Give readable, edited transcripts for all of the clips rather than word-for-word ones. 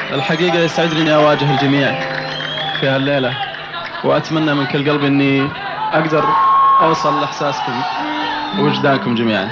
الحقيقة يسعدني أني أواجه الجميع في هالليلة، وأتمنى من كل قلبي أني أقدر أوصل لإحساسكم ووجدانكم جميعا.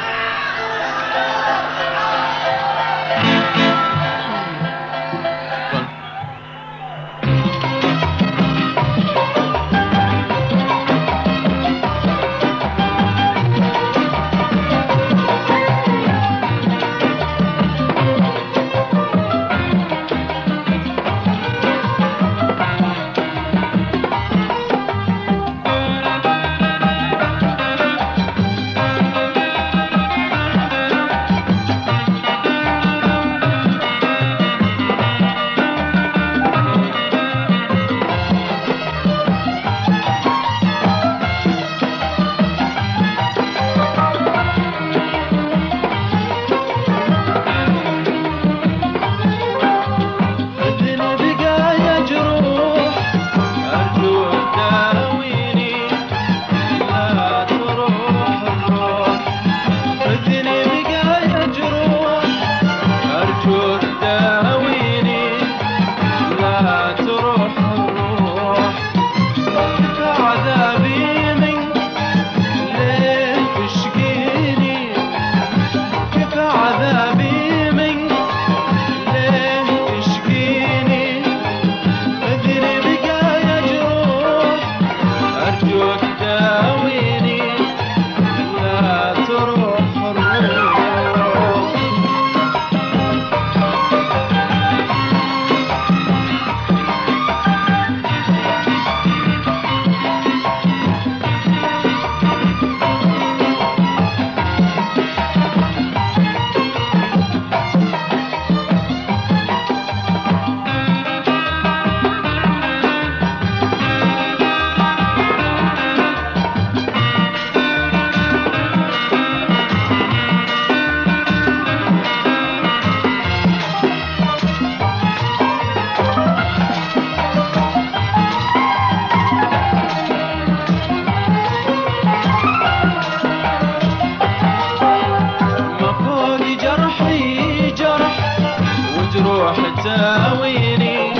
تاويني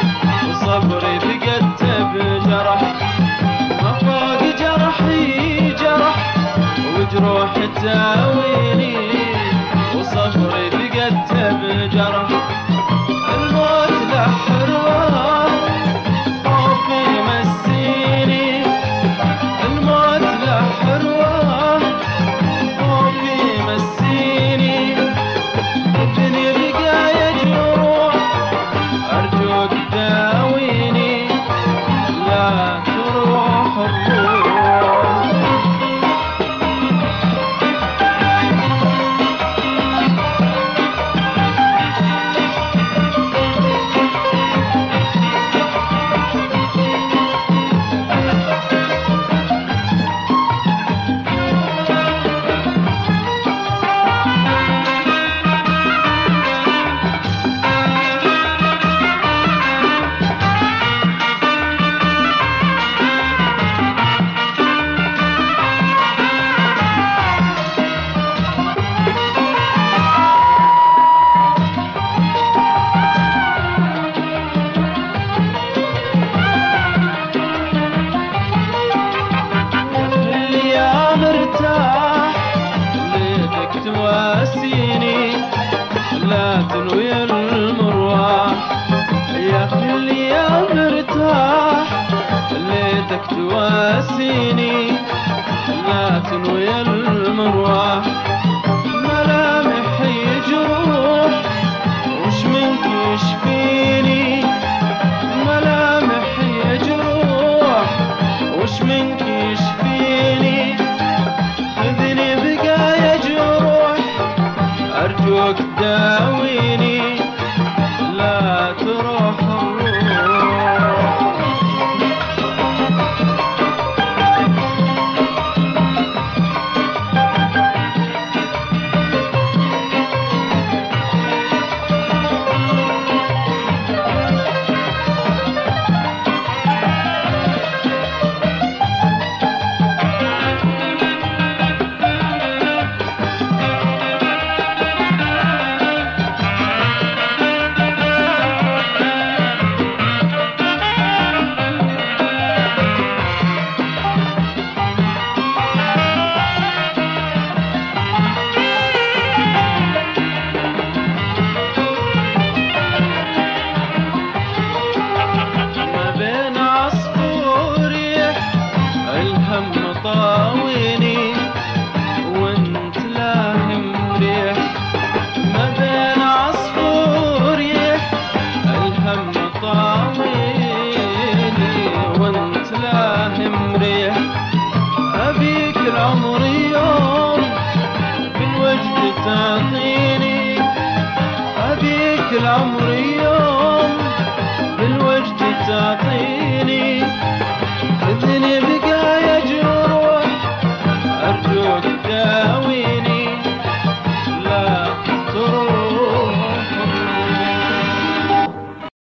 وصبري فقدت بجرح، ما فوق جرحي جرح وجروح تاويني وصبري فقدت بجرح. الموت له حروة خوفي مسيني، الموت له حروة خوفي مسيني. الدنيا بقايا جروح أرجوك داويني لا تروح الروح. تواسيني لا تنوي المروح يا خلي يا مرتاح، ليتك تواسيني لا تنوي المروح. ملامحي جروح وش منك يشفيني، ملامحي جروح وش منك يشفيني. خذني بقايا جروح أرجوك داويني لا تروح الروح. تعطيني